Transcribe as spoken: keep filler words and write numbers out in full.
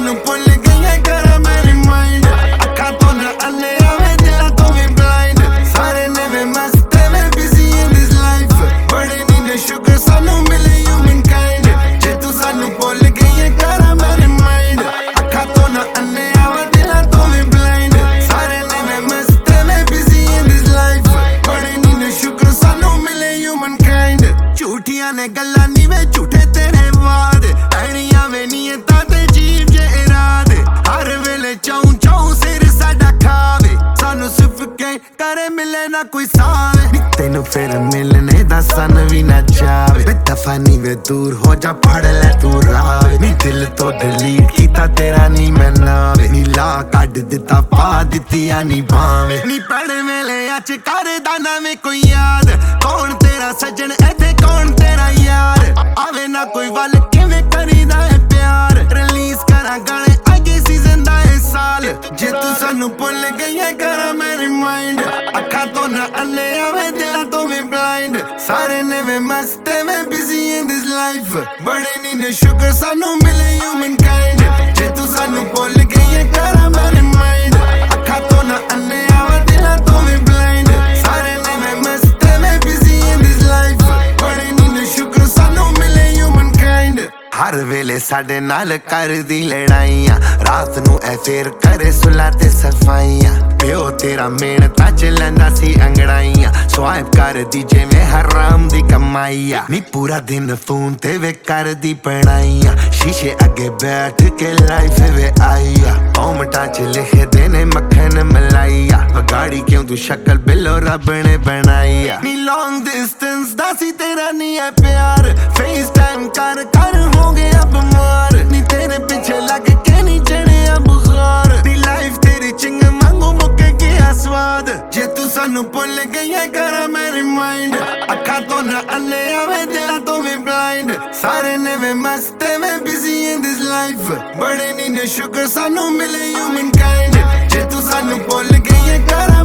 सानू भुल गई कर मेरी माइंड अखा तो ना अन्ने आवे दिला तो भी ब्लाइंड सारे ने वे मस्त में बिजी इन दिस लाइफ बड़े नींद शुक्र सानू मिले ह्यूमन काइंड जे तू सानू भुल गई कर मेरी माइंड अखा तो ना अन्ने आवे दिला तो भी ब्लाइंड सारे ने वे मस्त में बिजी इन दिस लाइफ बड़े नींद शुक्र सानू मिले ह्यूमन काइंड झूठियां ने गल्लां नी वे झूठे तेरे वाद ऐनियां वे नीयतां ते जीव जे इरादे हर वेले चाऊं चाऊं सिर साडा खावे सानू सिर्फ के करे मिले ना कोई सावे नी तेनू फिर मिलने दा सन भी ना जावे वे दफा नी वे दूर हो जा फड़ ले तू रावे नी दिल तो डिलीट कीता तेरा नी मैं नावे नी ला कड दिता पा दित्तियां नी भावे नी पढ़ वेले अच करदा ना वे कोई याद कौन तेरा सजन इत्थे कौन तेरा यार आवे ना कोई वल किवें करीदा है प्यार रिलीज करा गाने अगे सीजन दा है साल जे तू सानू भुल गई है कर मेरी माइंड अखा तो ना अन्ने आवे दिला तो भी ब्लाइंड सारे ने वे मस्त में बिजी इन दिस लाइफ बड़े नींद शुक्र सानू मिले ह्यूमन काइंड जे तू सानू भुल गई है कर मेरी माइंड अखा तो ना अन्ने आवे दिला तो भी ब्लाइंड सारे ने वे मस्त में बिजी इन दिस लाइफ बड़े नींद शुक्र सानू मिले ह्यूमन काइंड हर वेले साडे नाल करदी लड़ाइयां रात नू ऐ फेर करे सुला ते सफाइयां प्यो तेरा मेहनतां च लैंदा सी अंगड़ाइयां स्वाइप कर दी जिवें हराम दी कमाइया नी पूरा दिन फोन ते वे करदी पढ़ाइयां शीशे अगे बैठ के लाइफ वे आइया कॉमेंटां च लिखे देने मक्खन मलाइया बगाड़ी क्यों तू शक्ल बिलो रब ने बनाइया नी लॉन्ग डिस्टेंस दा सी तेरा नी है प्यार फेस टाइम कर कर हो गया बीमार नी तेरे पीछे लग के नी चढ़िया बुखार नी लाइफ तेरी चिंग मांगू मुके गया स्वाद जे तू सानू भुल गई है कर मेरी माइंड अखा तो ना अन्ने आवे दिला तो भी ब्लाइंड सारे ने वे मस्त में बिजी इन दिस लाइफ बड़े नींद शुक्र सानू मिले ह्यूमन काइंड जे तू सानू भुल गई है कर